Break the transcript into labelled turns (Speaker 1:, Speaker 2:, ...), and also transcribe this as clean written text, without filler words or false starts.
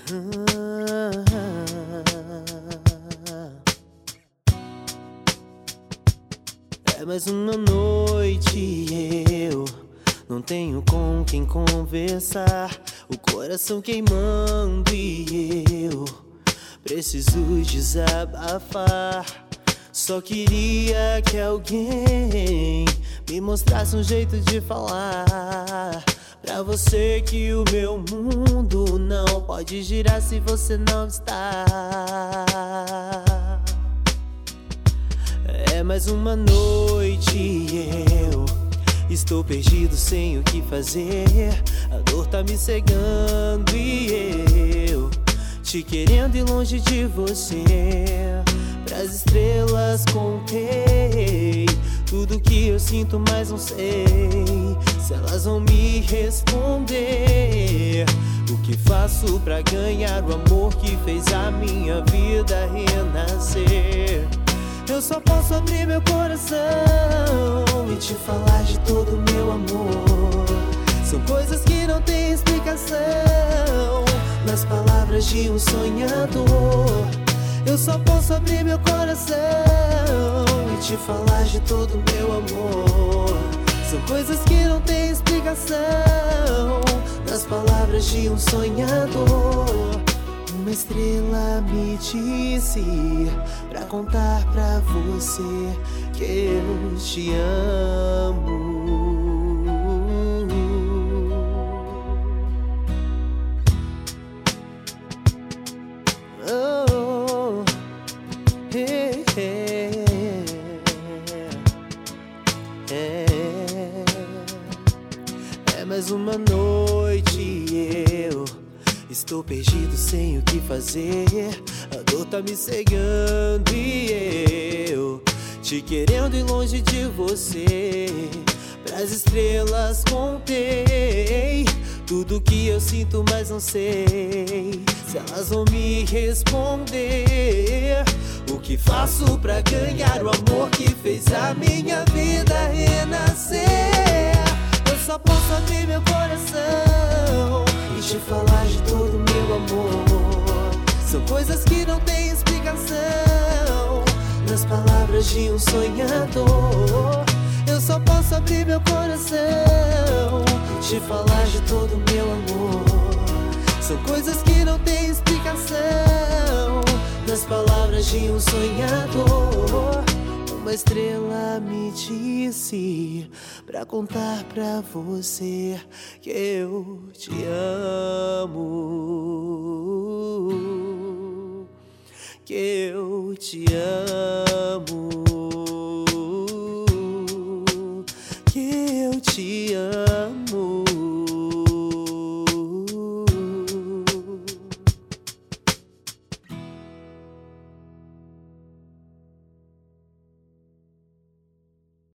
Speaker 1: É mais uma noite e eu não tenho com quem conversar. O coração queimando e eu preciso desabafar. Só queria que alguém me mostrasse um jeito de falar pra você que o meu mundo não pode girar se você não está. É mais uma noite e eu estou perdido sem o que fazer. A dor tá me cegando e eu te querendo ir longe de você. Pras estrelas contei tudo que eu sinto, mas não sei se elas vão me responder. O que faço pra ganhar o amor que fez a minha vida renascer? Eu só posso abrir meu coração e te falar de todo o meu amor. São coisas que não têm explicação nas palavras de um sonhador. Eu só posso abrir meu coração e te falar de todo o meu amor. São coisas que não têm explicação nas palavras de um sonhador. Uma estrela me disse pra contar pra você que eu te amo. Oh, hey, hey, é mais uma noite e eu estou perdido sem o que fazer. A dor tá me cegando e eu te querendo ir longe de você. Pras estrelas contei tudo que eu sinto, mas não sei se elas vão me responder. O que faço pra ganhar o amor que fez a minha vida renascer? Eu só posso abrir meu coração e te falar de todo o meu amor. São coisas que não têm explicação nas palavras de um sonhador. Eu só posso abrir meu coração, te falar de todo o meu amor. São coisas que não têm explicação nas palavras de um sonhador. Uma estrela me disse pra contar pra você que eu te amo, que eu te amo, que eu te amo.